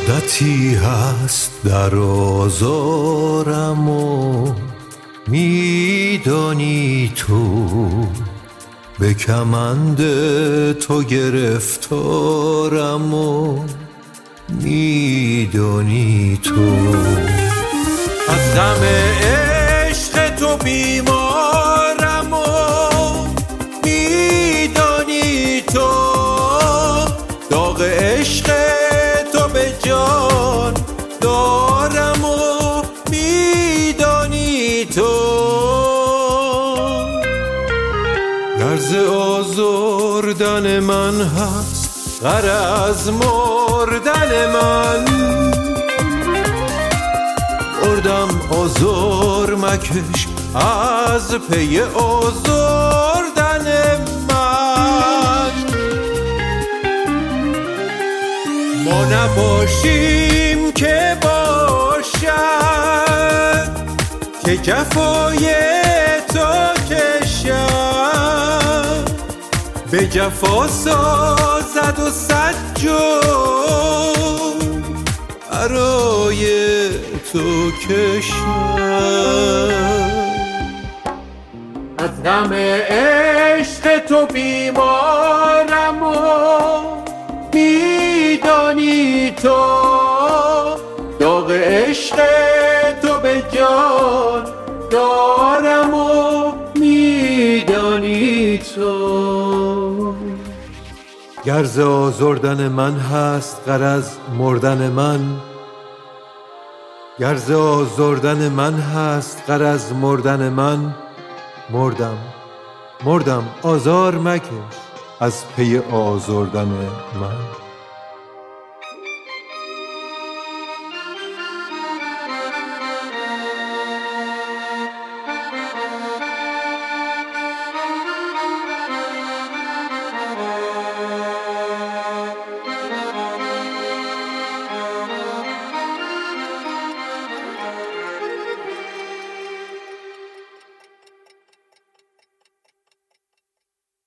مدتی هست در آزارم و میدانی تو به کمند تو گرفتارم و میدانی تو از غم عشق تو بیمارم و میدانی تو داغ عشق تو به جان دارم و میدانی تو غرض آزردن من هست غرض مردن من مردم آزار مکش از پی آزردن من ما نباشیم که باشد که جفای تو کشد به جفا سازد و صد جور برای تو کشد از غم عشق تو بیمارم و میدانی تو داغ عشق تو به جان دارم و میدانی تو غرض آزردن من هست غرض مردن من غرض آزردن من هست غرض مردن من مردم آزار مکش از پی آزردن من